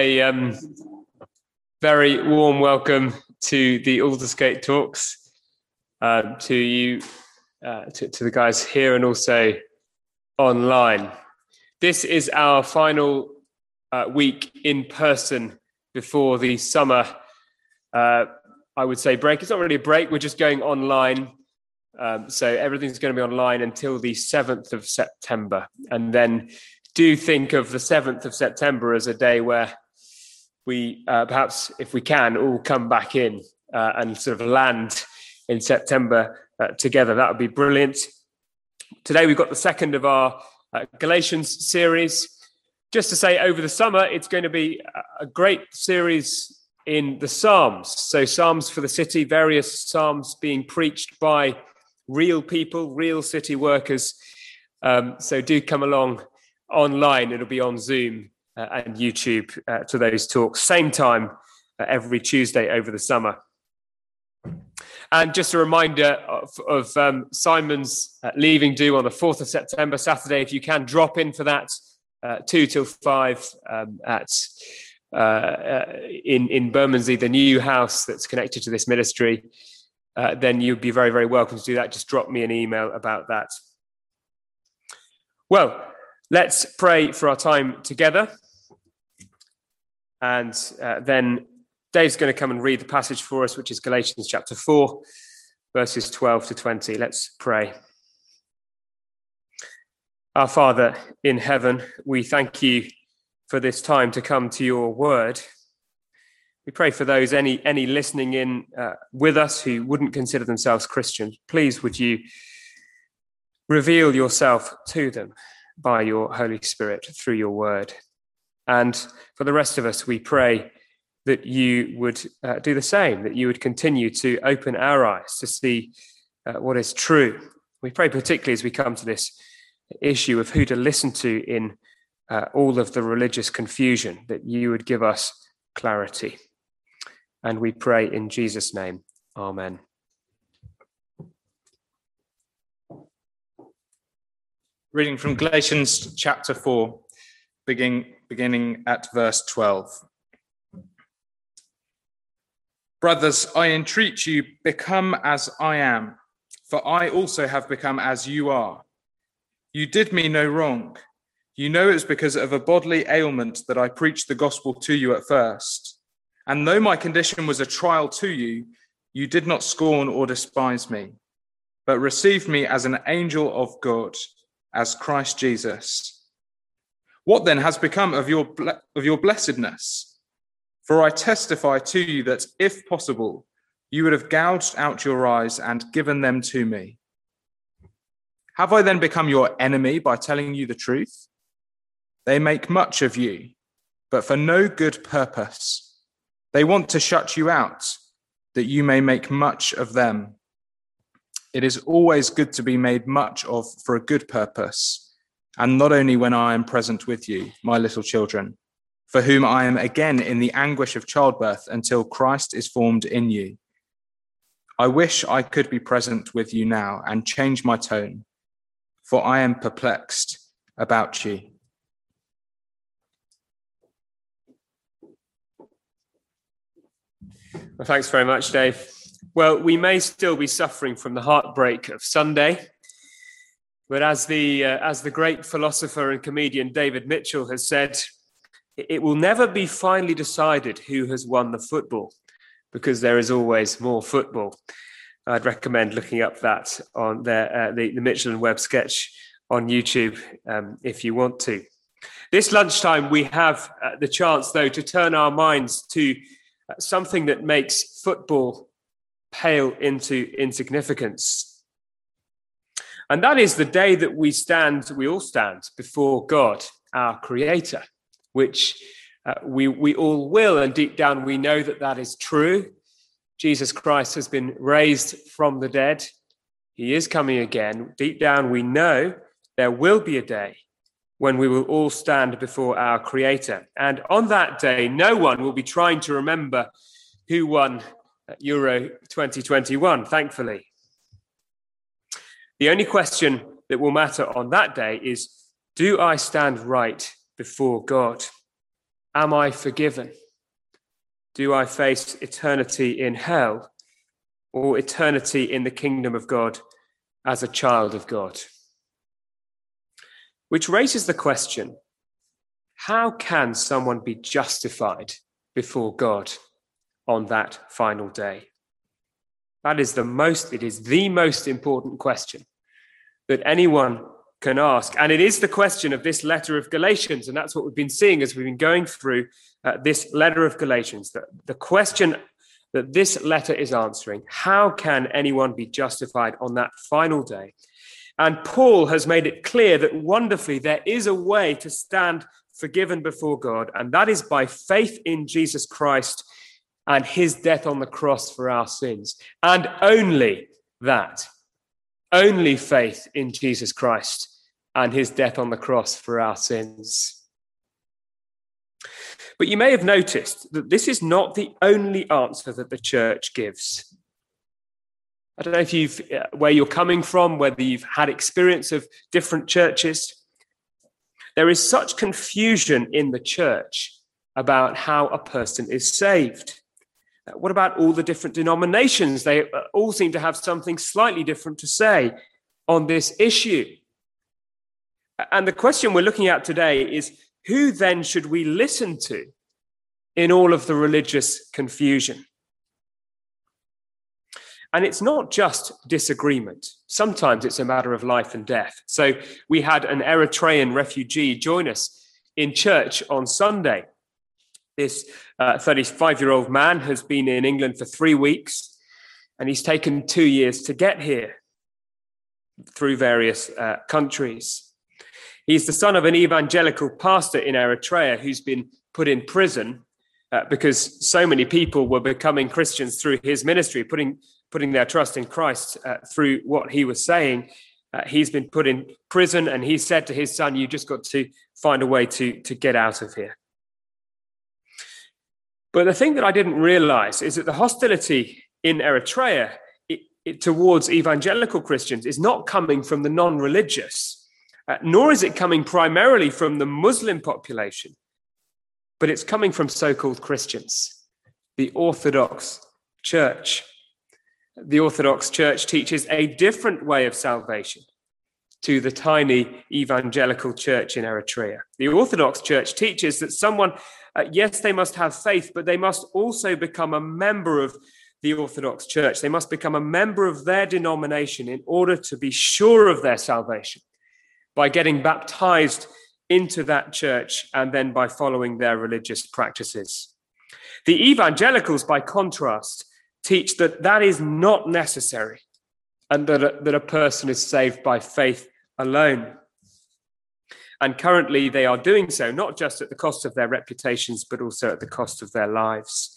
A very warm welcome to the Aldersgate Talks, to you, to the guys here and also online. This is our final week in person before the summer, I would say, break. It's not really a break, we're just going online. So everything's going to be online until the 7th of September. And then do think of the 7th of September as a day where we perhaps, if we can, all come back in and sort of land in September together. That would be brilliant. Today we've got the second of our Galatians series. Just to say, over the summer, it's going to be a great series in the Psalms. So Psalms for the city, various Psalms being preached by real people, real city workers. So do come along online. It'll be on Zoom and YouTube to those talks. Same time every Tuesday over the summer. And just a reminder of Simon's leaving do on the 4th of September, Saturday. If you can, drop in for that 2 till 5 in Bermondsey, the new house that's connected to this ministry. Then you'd be very, very welcome to do that. Just drop me an email about that. Well, let's pray for our time together. And then Dave's going to come and read the passage for us, which is Galatians chapter 4, verses 12 to 20. Let's pray. Our Father in heaven, we thank you for this time to come to your word. We pray for those, any listening in with us who wouldn't consider themselves Christians. Please, would you reveal yourself to them by your Holy Spirit through your word. And for the rest of us, we pray that you would do the same, that you would continue to open our eyes to see what is true. We pray particularly as we come to this issue of who to listen to in all of the religious confusion, that you would give us clarity. And we pray in Jesus' name. Amen. Reading from Galatians chapter 4, beginning at verse 12. Brothers, I entreat you, become as I am, for I also have become as you are. You did me no wrong. You know it's because of a bodily ailment that I preached the gospel to you at first. And though my condition was a trial to you, you did not scorn or despise me, but received me as an angel of God, as Christ Jesus. What then has become of your blessedness? For I testify to you that, if possible, you would have gouged out your eyes and given them to me. Have I then become your enemy by telling you the truth? They make much of you, but for no good purpose. They want to shut you out, that you may make much of them. It is always good to be made much of for a good purpose, and not only when I am present with you, my little children, for whom I am again in the anguish of childbirth until Christ is formed in you. I wish I could be present with you now and change my tone, for I am perplexed about you. Well, thanks very much, Dave. Well, we may still be suffering from the heartbreak of Sunday, but as the great philosopher and comedian David Mitchell has said, it will never be finally decided who has won the football, because there is always more football. I'd recommend looking up that on the Mitchell and Webb sketch on YouTube if you want to. This lunchtime, we have the chance, though, to turn our minds to something that makes football pale into insignificance. And that is the day that we all stand before God, our Creator, which we all will, and deep down we know that that is true. Jesus Christ has been raised from the dead. He is coming again. Deep down we know there will be a day when we will all stand before our Creator. And on that day, no one will be trying to remember who won Euro 2021, thankfully. The only question that will matter on that day is, do I stand right before God? Am I forgiven? Do I face eternity in hell or eternity in the kingdom of God as a child of God? Which raises the question, how can someone be justified before God on that final day? It is the most important question that anyone can ask. And it is the question of this letter of Galatians. And that's what we've been seeing as we've been going through this letter of Galatians. The question that this letter is answering, how can anyone be justified on that final day? And Paul has made it clear that wonderfully there is a way to stand forgiven before God, and that is by faith in Jesus Christ and his death on the cross for our sins. And only that, only faith in Jesus Christ and his death on the cross for our sins. But you may have noticed that this is not the only answer that the church gives. I don't know if where you're coming from, whether you've had experience of different churches. There is such confusion in the church about how a person is saved. What about all the different denominations? They all seem to have something slightly different to say on this issue. And the question we're looking at today is, who then should we listen to in all of the religious confusion? And it's not just disagreement. Sometimes it's a matter of life and death. So we had an Eritrean refugee join us in church on Sunday. This 35-year-old man has been in England for 3 weeks, and he's taken 2 years to get here through various countries. He's the son of an evangelical pastor in Eritrea who's been put in prison because so many people were becoming Christians through his ministry, putting their trust in Christ through what he was saying. He's been put in prison, and he said to his son, "You just got to find a way to get out of here." But the thing that I didn't realize is that the hostility in Eritrea towards evangelical Christians is not coming from the non-religious, nor is it coming primarily from the Muslim population, but it's coming from so-called Christians, the Orthodox Church. The Orthodox Church teaches a different way of salvation to the tiny evangelical church in Eritrea. The Orthodox Church teaches that someone, yes, they must have faith, but they must also become a member of the Orthodox Church. They must become a member of their denomination in order to be sure of their salvation by getting baptized into that church and then by following their religious practices. The evangelicals, by contrast, teach that that is not necessary and that a person is saved by faith alone. And currently they are doing so, not just at the cost of their reputations, but also at the cost of their lives.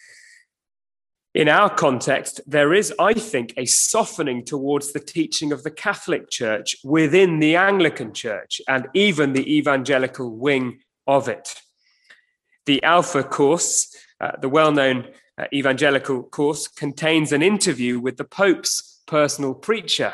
In our context, there is, I think, a softening towards the teaching of the Catholic Church within the Anglican Church and even the evangelical wing of it. The Alpha course, the well-known evangelical course, contains an interview with the Pope's personal preacher.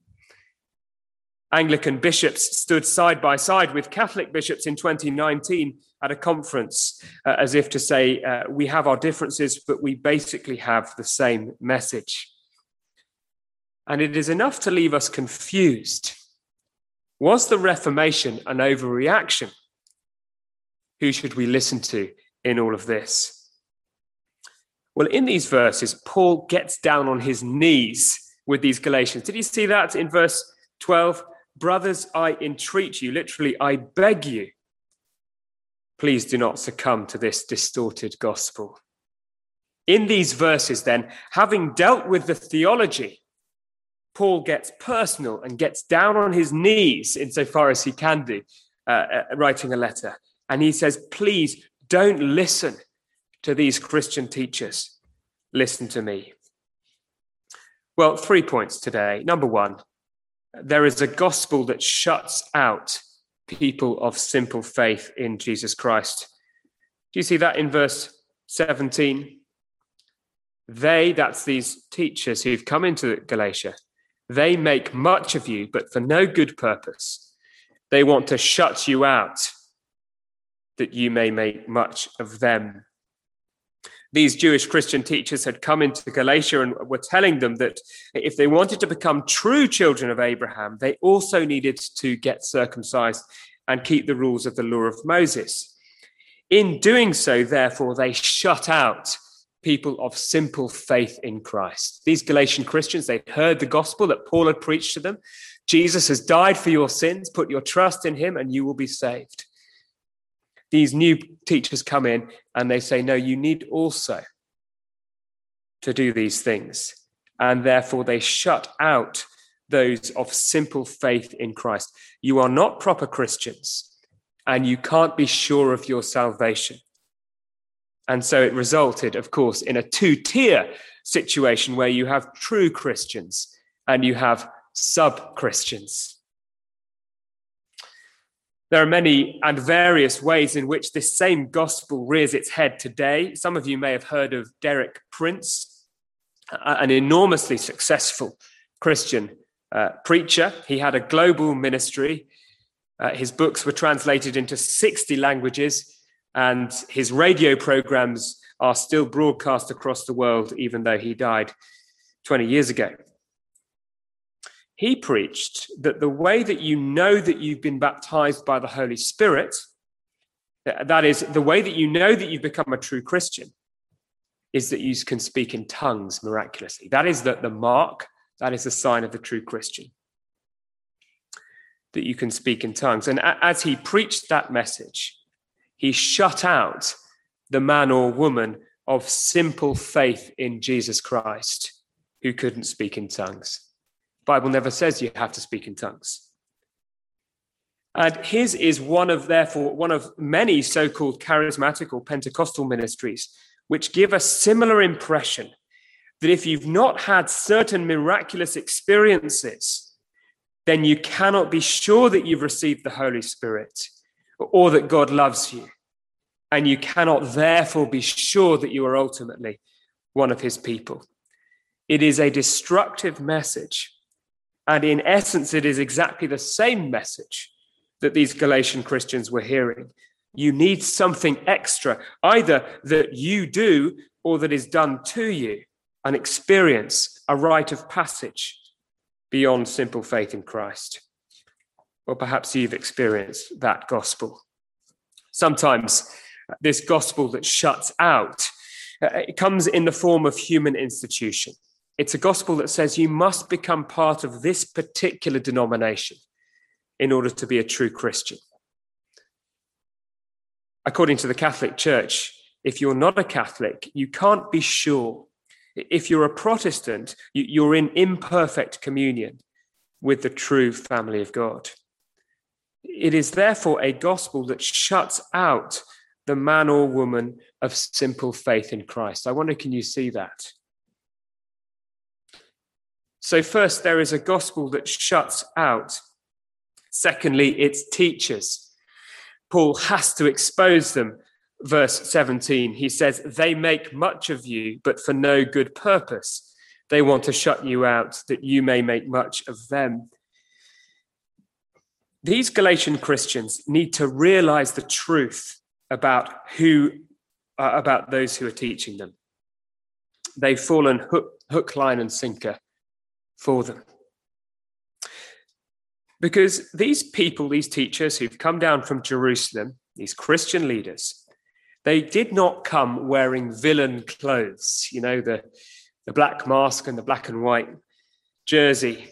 Anglican bishops stood side by side with Catholic bishops in 2019 at a conference, as if to say, we have our differences, but we basically have the same message. And it is enough to leave us confused. Was the Reformation an overreaction? Who should we listen to in all of this? Well, in these verses, Paul gets down on his knees with these Galatians. Did you see that in verse 12? Brothers, I entreat you, literally, I beg you, please do not succumb to this distorted gospel. In these verses, then, having dealt with the theology, Paul gets personal and gets down on his knees insofar as he can do, writing a letter. And he says, please don't listen to these Christian teachers. Listen to me. Well, 3 points today. Number one, there is a gospel that shuts out people of simple faith in Jesus Christ. Do you see that in verse 17? They, that's these teachers who've come into Galatia, they make much of you, but for no good purpose. They want to shut you out. that you may make much of them. These Jewish Christian teachers had come into Galatia and were telling them that if they wanted to become true children of Abraham, they also needed to get circumcised and keep the rules of the law of Moses. In doing so, therefore, they shut out people of simple faith in Christ. These Galatian Christians, they'd heard the gospel that Paul had preached to them. Jesus has died for your sins. Put your trust in him and you will be saved. These new teachers come in and they say, no, you need also to do these things. And therefore they shut out those of simple faith in Christ. You are not proper Christians and you can't be sure of your salvation. And so it resulted, of course, in a two-tier situation where you have true Christians and you have sub-Christians. There are many and various ways in which this same gospel rears its head today. Some of you may have heard of Derek Prince, an enormously successful Christian preacher. He had a global ministry. His books were translated into 60 languages, and his radio programs are still broadcast across the world, even though he died 20 years ago. He preached that the way that you know that you've been baptized by the Holy Spirit, that is, the way that you know that you've become a true Christian, is that you can speak in tongues miraculously. That is the mark, that is the sign of the true Christian, that you can speak in tongues. And as he preached that message, he shut out the man or woman of simple faith in Jesus Christ who couldn't speak in tongues. The Bible never says you have to speak in tongues. And his is one of many so-called charismatic or Pentecostal ministries which give a similar impression that if you've not had certain miraculous experiences, then you cannot be sure that you've received the Holy Spirit or that God loves you. And you cannot therefore be sure that you are ultimately one of his people. It is a destructive message. And in essence, it is exactly the same message that these Galatian Christians were hearing. You need something extra, either that you do or that is done to you, an experience, a rite of passage beyond simple faith in Christ. Or perhaps you've experienced that gospel. Sometimes this gospel that shuts out, it comes in the form of human institution. It's a gospel that says you must become part of this particular denomination in order to be a true Christian. According to the Catholic Church, if you're not a Catholic, you can't be sure. If you're a Protestant, you're in imperfect communion with the true family of God. It is therefore a gospel that shuts out the man or woman of simple faith in Christ. I wonder, can you see that? So first, there is a gospel that shuts out. Secondly, it's teachers. Paul has to expose them. Verse 17, he says, they make much of you, but for no good purpose. They want to shut you out that you may make much of them. These Galatian Christians need to realize the truth about those who are teaching them. They've fallen hook, line, and sinker for them. Because these people, these teachers who've come down from Jerusalem, these Christian leaders, they did not come wearing villain clothes, the black mask and the black and white jersey.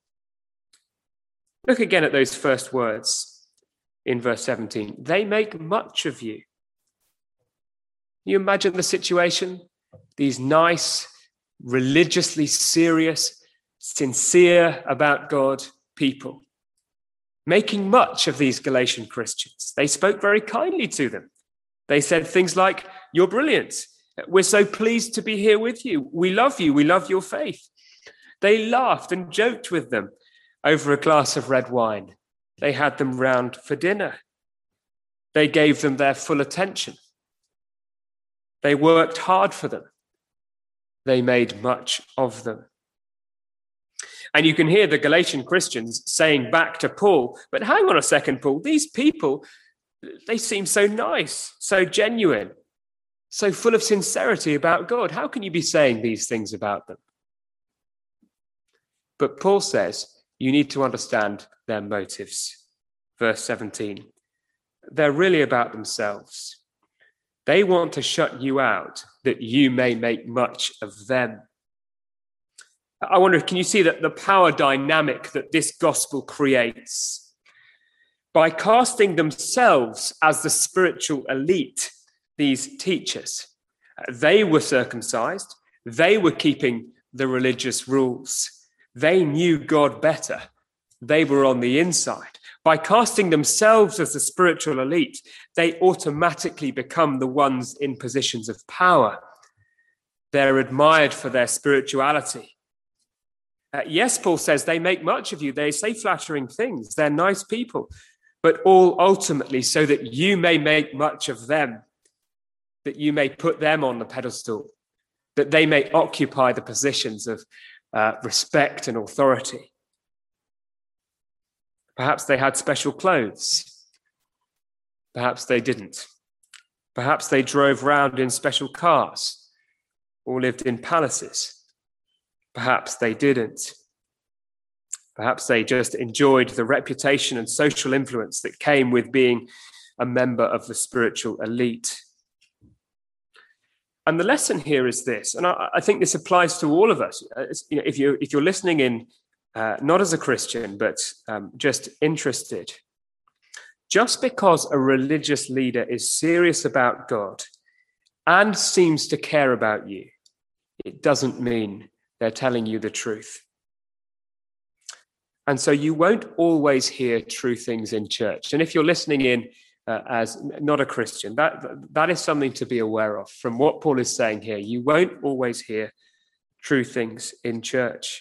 Look again at those first words in verse 17. They make much of you. You imagine the situation? These nice, religiously serious, sincere about God people, making much of these Galatian Christians. They spoke very kindly to them. They said things like, you're brilliant. We're so pleased to be here with you. We love you. We love your faith. They laughed and joked with them over a glass of red wine. They had them round for dinner. They gave them their full attention. They worked hard for them. They made much of them. And you can hear the Galatian Christians saying back to Paul, but hang on a second, Paul, these people, They seem so nice, so genuine, so full of sincerity about God. How can you be saying these things about them? But Paul says you need to understand their motives. Verse 17. They're really about themselves. They want to shut you out that you may make much of them. I wonder, can you see that the power dynamic that this gospel creates? By casting themselves as the spiritual elite, these teachers, they were circumcised, they were keeping the religious rules, they knew God better, they were on the inside. By casting themselves as the spiritual elite, they automatically become the ones in positions of power. They're admired for their spirituality. Yes, Paul says they make much of you. They say flattering things. They're nice people, but all ultimately so that you may make much of them, that you may put them on the pedestal, that they may occupy the positions of respect and authority. Perhaps they had special clothes. Perhaps they didn't. Perhaps they drove round in special cars or lived in palaces. Perhaps they didn't. Perhaps they just enjoyed the reputation and social influence that came with being a member of the spiritual elite. And the lesson here is this, and I think this applies to all of us. If you're listening in, not as a Christian, but just interested, just because a religious leader is serious about God and seems to care about you, it doesn't mean they're telling you the truth. And so you won't always hear true things in church. And if you're listening in as not a Christian, that is something to be aware of. From what Paul is saying here, you won't always hear true things in church.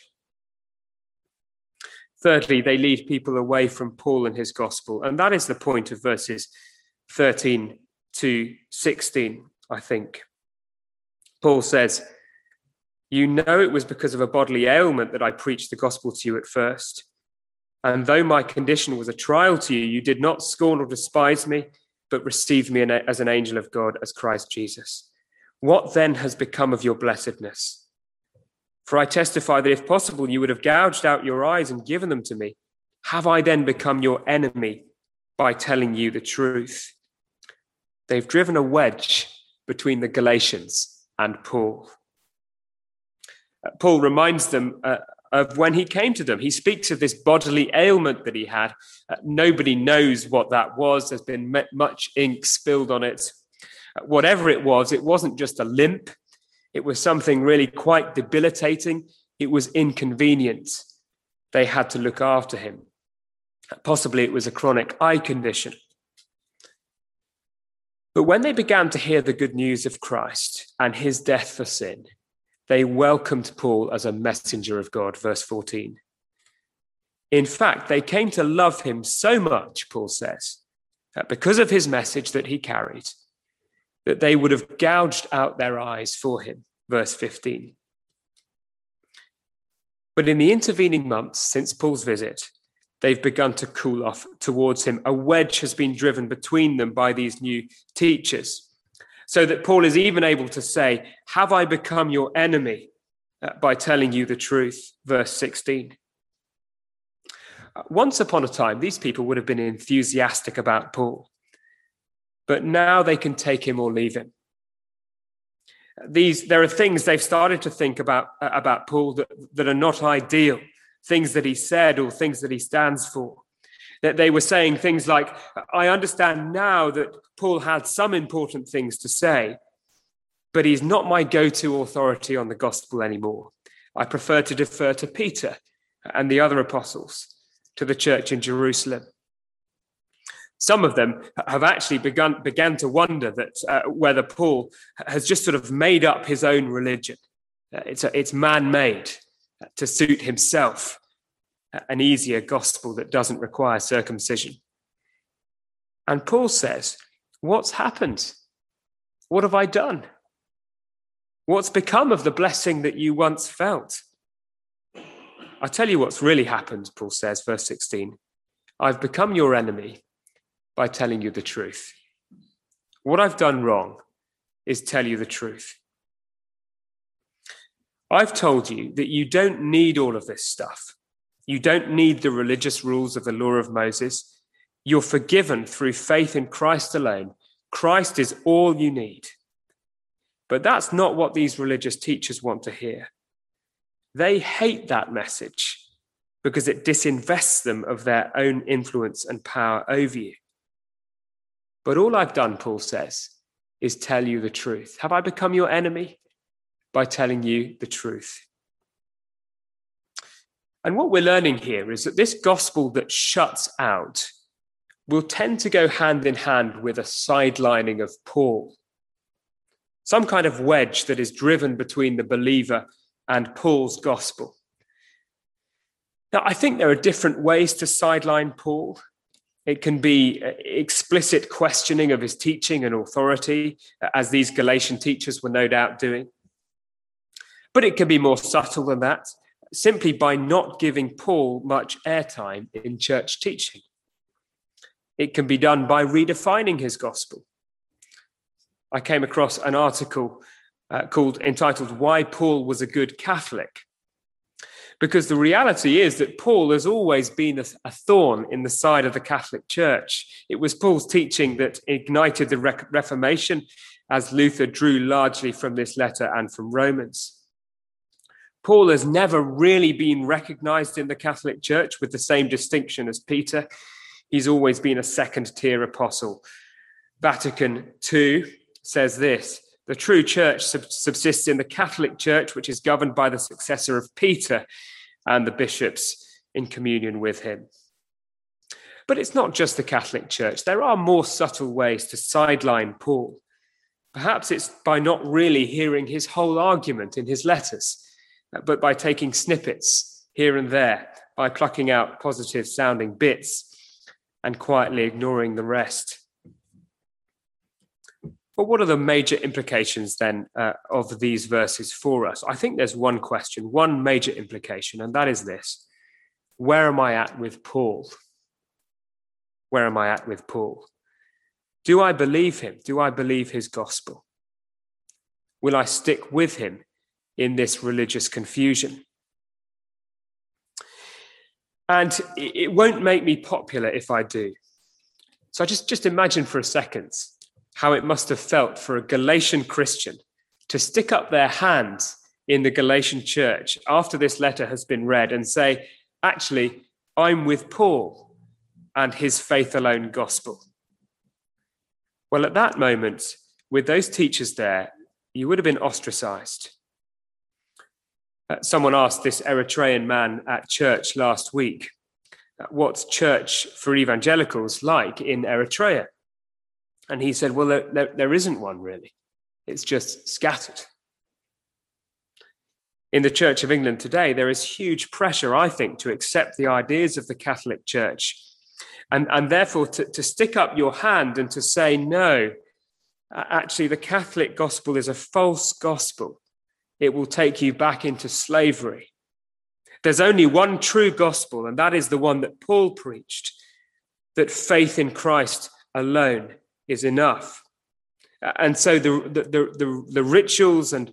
Thirdly, they lead people away from Paul and his gospel. And that is the point of verses 13 to 16, I think. Paul says, "You know it was because of a bodily ailment that I preached the gospel to you at first. And though my condition was a trial to you, you did not scorn or despise me, but received me as an angel of God, as Christ Jesus. What then has become of your blessedness? For I testify that if possible, you would have gouged out your eyes and given them to me. Have I then become your enemy by telling you the truth?" They've driven a wedge between the Galatians and Paul. Paul reminds them of when he came to them. He speaks of this bodily ailment that he had. Nobody knows what that was. There's been much ink spilled on it. Whatever it wasn't just a limp. It was something really quite debilitating. It was inconvenient. They had to look after him. Possibly it was a chronic eye condition. But when they began to hear the good news of Christ and his death for sin, they welcomed Paul as a messenger of God, verse 14. In fact, they came to love him so much, Paul says, that because of his message that he carried, that they would have gouged out their eyes for him, verse 15. But in the intervening months since Paul's visit, they've begun to cool off towards him. A wedge has been driven between them by these new teachers, so that Paul is even able to say, "Have I become your enemy by telling you the truth?" Verse 16. Once upon a time, these people would have been enthusiastic about Paul, but now they can take him or leave him. There are things they've started to think about Paul that are not ideal, things that he said or things that he stands for. That they were saying things like, "I understand now that Paul had some important things to say, but he's not my go-to authority on the gospel anymore. I prefer to defer to Peter and the other apostles, to the church in Jerusalem." Some of them have actually began to wonder that whether Paul has just sort of made up his own religion. It's man-made to suit himself, an easier gospel that doesn't require circumcision. And Paul says, "What's happened? What have I done? What's become of the blessing that you once felt?" I tell you what's really happened, Paul says, verse 16. "I've become your enemy by telling you the truth. What I've done wrong is tell you the truth. I've told you that you don't need all of this stuff. You don't need the religious rules of the law of Moses. You're forgiven through faith in Christ alone. Christ is all you need. But that's not what these religious teachers want to hear. They hate that message because it disinvests them of their own influence and power over you. But all I've done, Paul says, is tell you the truth. Have I become your enemy? By telling you the truth. And what we're learning here is that this gospel that shuts out will tend to go hand in hand with a sidelining of Paul. Some kind of wedge that is driven between the believer and Paul's gospel. Now, I think there are different ways to sideline Paul. It can be explicit questioning of his teaching and authority, as these Galatian teachers were no doubt doing. But it can be more subtle than that, simply by not giving Paul much airtime in church teaching. It can be done by redefining his gospel. I came across an article entitled "Why Paul Was a Good Catholic," because the reality is that Paul has always been a thorn in the side of the Catholic Church. It was Paul's teaching that ignited the Reformation, as Luther drew largely from this letter and from Romans. Paul has never really been recognized in the Catholic Church with the same distinction as Peter. He's always been a second-tier apostle. Vatican II says this: the true church subsists in the Catholic Church, which is governed by the successor of Peter and the bishops in communion with him. But it's not just the Catholic Church. There are more subtle ways to sideline Paul. Perhaps it's by not really hearing his whole argument in his letters, but by taking snippets here and there, by plucking out positive sounding bits and quietly ignoring the rest. But what are the major implications then of these verses for us? I think there's one question, one major implication, and that is this: where am I at with Paul? Where am I at with Paul? Do I believe him? Do I believe his gospel? Will I stick with him in this religious confusion? And it won't make me popular if I do. So just imagine for a second how it must have felt for a Galatian Christian to stick up their hands in the Galatian church after this letter has been read and say, actually, I'm with Paul and his faith alone gospel. Well, at that moment, with those teachers there, you would have been ostracized. Someone asked this Eritrean man at church last week, what's church for evangelicals like in Eritrea? And he said, well, there isn't one really. It's just scattered. In the Church of England today, there is huge pressure, I think, to accept the ideas of the Catholic Church and therefore to stick up your hand and to say, no, actually the Catholic gospel is a false gospel. It will take you back into slavery. There's only one true gospel, and that is the one that Paul preached, that faith in Christ alone is enough. And so the rituals and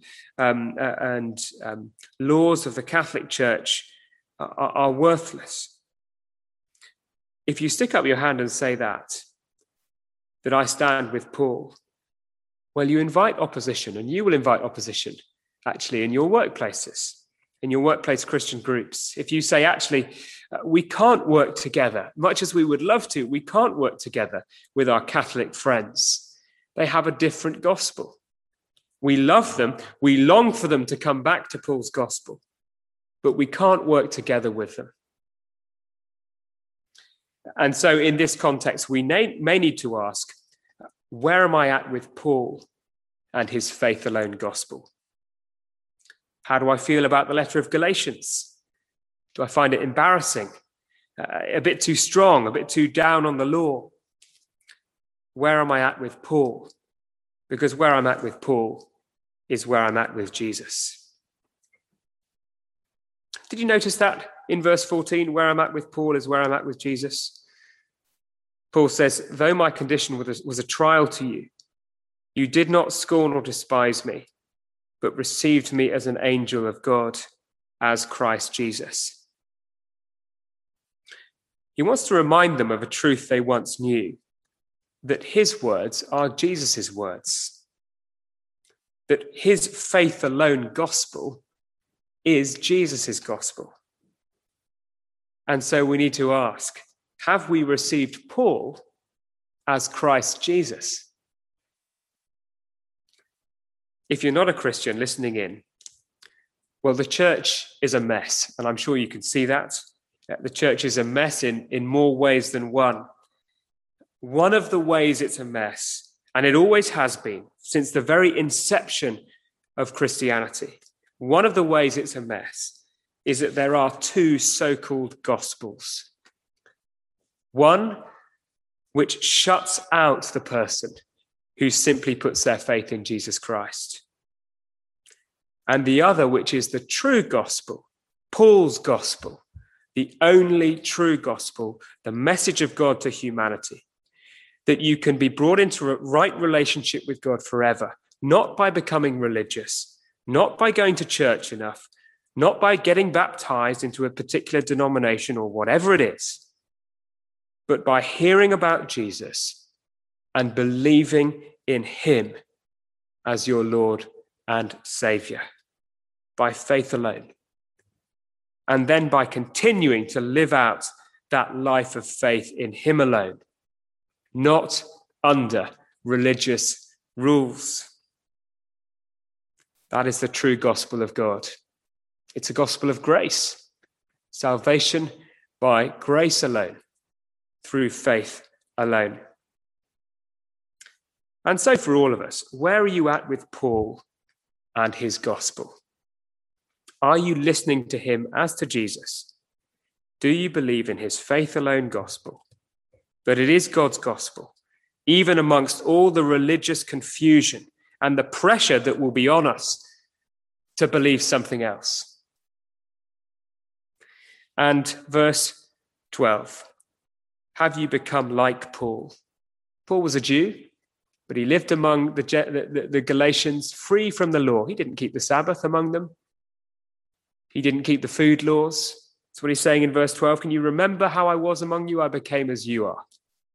laws of the Catholic Church are worthless. If you stick up your hand and say that I stand with Paul, well, you invite opposition, and you will invite opposition actually in your workplaces, in your workplace Christian groups. If you say, actually, we can't work together, much as we would love to, we can't work together with our Catholic friends. They have a different gospel. We love them. We long for them to come back to Paul's gospel, but we can't work together with them. And so in this context, we may need to ask, where am I at with Paul and his faith alone gospel? How do I feel about the letter of Galatians? Do I find it embarrassing, a bit too strong, a bit too down on the law? Where am I at with Paul? Because where I'm at with Paul is where I'm at with Jesus. Did you notice that in verse 14? Where I'm at with Paul is where I'm at with Jesus. Paul says, though my condition was a trial to you, you did not scorn or despise me, but received me as an angel of God, as Christ Jesus. He wants to remind them of a truth they once knew, that his words are Jesus's words, that his faith alone gospel is Jesus's gospel. And so we need to ask, have we received Paul as Christ Jesus? If you're not a Christian listening in, well, the church is a mess, and I'm sure you can see that. The church is a mess in more ways than one. One of the ways it's a mess, and it always has been since the very inception of Christianity, one of the ways it's a mess is that there are two so-called gospels. One which shuts out the person who simply puts their faith in Jesus Christ. And the other, which is the true gospel, Paul's gospel, the only true gospel, the message of God to humanity, that you can be brought into a right relationship with God forever, not by becoming religious, not by going to church enough, not by getting baptized into a particular denomination or whatever it is, but by hearing about Jesus and believing in him as your Lord and Savior, by faith alone. And then by continuing to live out that life of faith in him alone, not under religious rules. That is the true gospel of God. It's a gospel of grace, salvation by grace alone, through faith alone. And so for all of us, where are you at with Paul and his gospel? Are you listening to him as to Jesus? Do you believe in his faith alone gospel? That it is God's gospel, even amongst all the religious confusion and the pressure that will be on us to believe something else. And verse 12, have you become like Paul? Paul was a Jew, but he lived among the Galatians free from the law. He didn't keep the Sabbath among them. He didn't keep the food laws. That's what he's saying in verse 12. Can you remember how I was among you? I became as you are.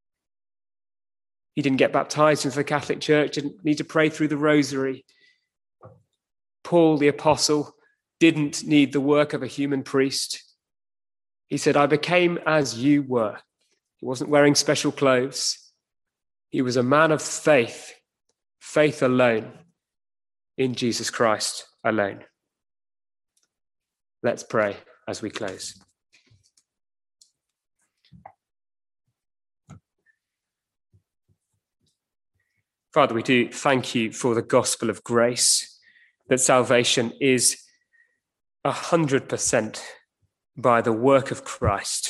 He didn't get baptized into the Catholic Church, didn't need to pray through the rosary. Paul, the apostle, didn't need the work of a human priest. He said, I became as you were. He wasn't wearing special clothes. He was a man of faith, faith alone, in Jesus Christ alone. Let's pray as we close. Father, we do thank you for the gospel of grace, that salvation is 100% by the work of Christ.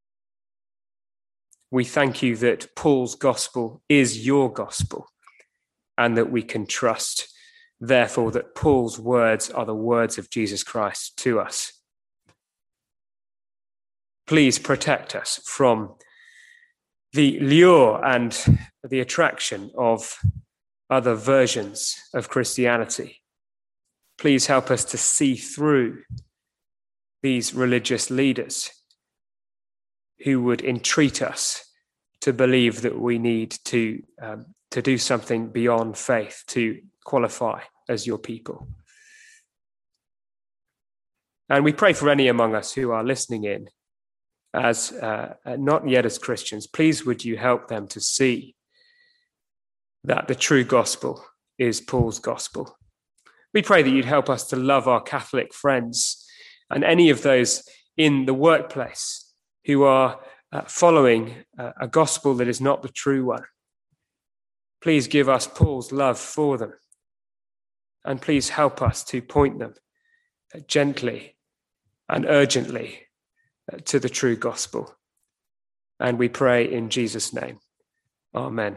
We thank you that Paul's gospel is your gospel and that we can trust, therefore, that Paul's words are the words of Jesus Christ to us. Please protect us from the lure and the attraction of other versions of Christianity. Please help us to see through these religious leaders who would entreat us to believe that we need to do something beyond faith to qualify as your people. And we pray for any among us who are listening in as not yet as Christians. Please would you help them to see that the true gospel is Paul's gospel. We pray that you'd help us to love our Catholic friends and any of those in the workplace who are following a gospel that is not the true one. Please give us Paul's love for them, and please help us to point them gently and urgently to the true gospel. And we pray in Jesus' name. Amen.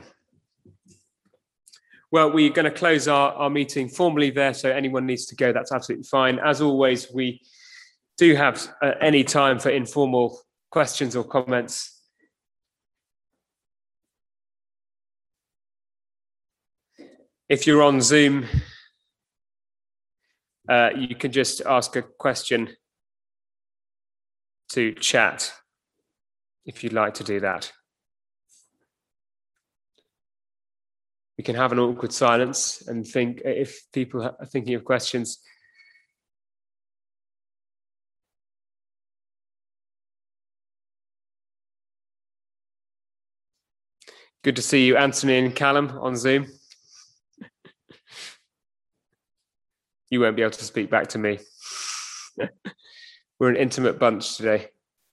Well, we're going to close our meeting formally there, so anyone needs to go, that's absolutely fine. As always, we do have any time for informal questions or comments. If you're on Zoom, you can just ask a question to chat if you'd like to do that. We can have an awkward silence and think if people are thinking of questions. Good to see you, Anthony and Callum, on Zoom. You won't be able to speak back to me. We're an intimate bunch today.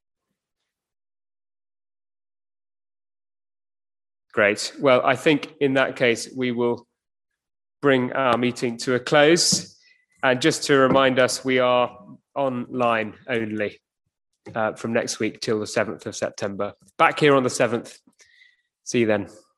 Great. Well, I think in that case, we will bring our meeting to a close. And just to remind us, we are online only from next week till the 7th of September. Back here on the 7th. See you then.